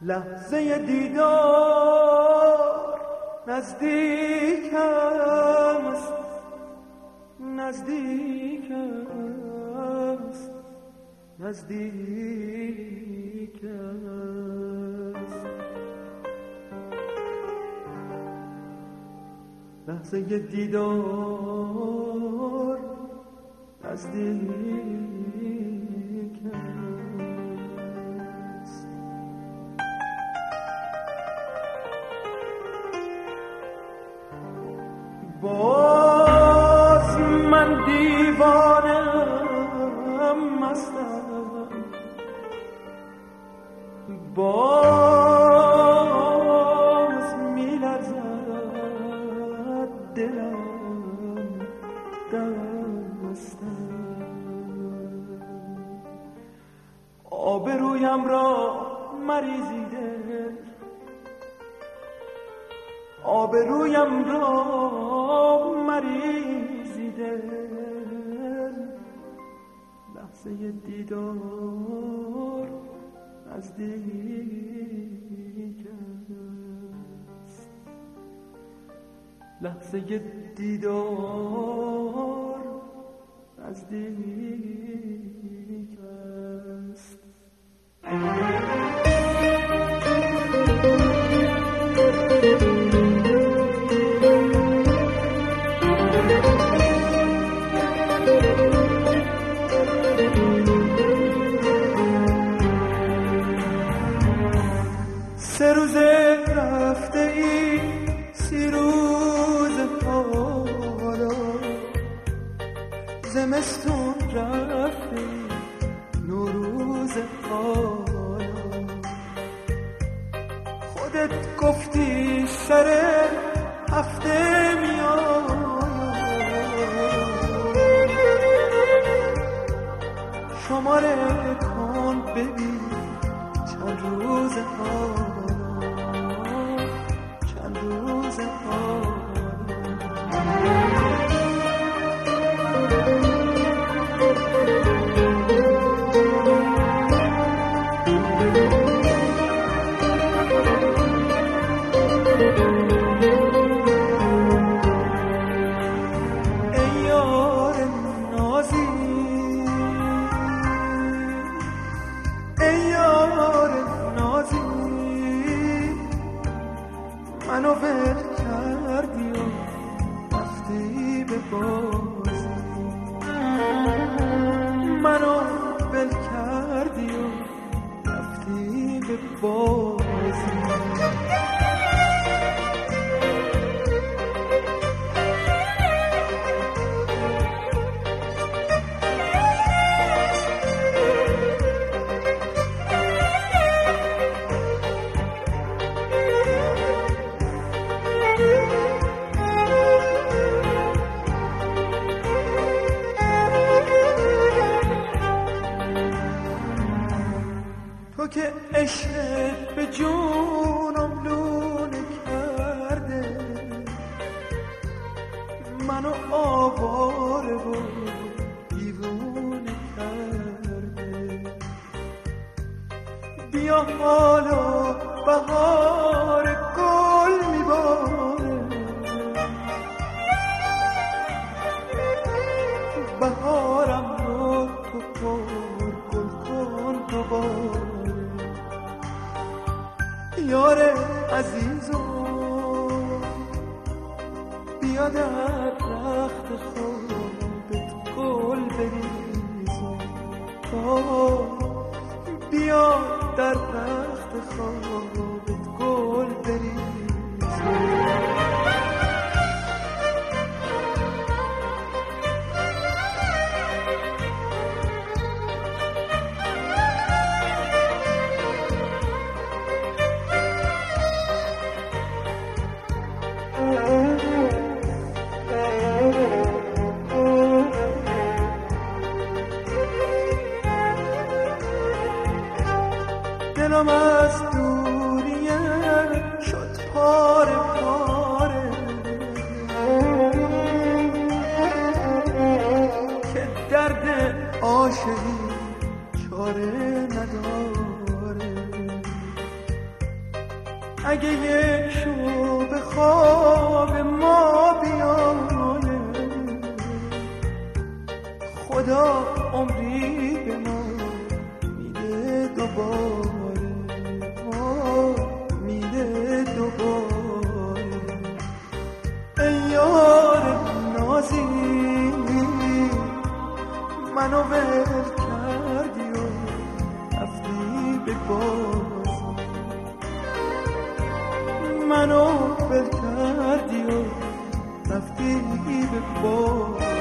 لحظه دیدار نزدیک است، نزدیک است، نزدیک است. لحظه دیدار نزدیک است. باز من دیوانم مستم، باز می‌لرزد دلم دستم. آبرویم را مریزیده، آبرویم را مریزیده. لحظه دیدار نزدیک است، لحظه دیدار نزدیک است. سه روز رفته ای، سی روز حالا، زمستون رفته ای، نوروز حالا. خودت گفتی سر هفته میای، شماره کن ببین چند روز حالا، چند روز حالا. منو ول کردی و رفتی به بازی، منو ول کردی و رفتی به بازی. تو که عشق به جونم لونه کرده، منو آواره و دیوونه کرده. بیا حالا بهار گل میباره، بهارم رو تو پر گل کن دوباره. یار عزیزو بیا در رخت خوابت گل بریزم، بیا در رخت خوابت گل بریزم. دلم از دوریه شد پاره پاره، که درد عاشقی چاره نداره. اگه یک شو به خواب ما بیایه، خدا عمری به ما میده دوباره، میده دوباره. ای یار نازی منو ول کردی و رفتی به باز، منو ول کردی و رفتی به باز.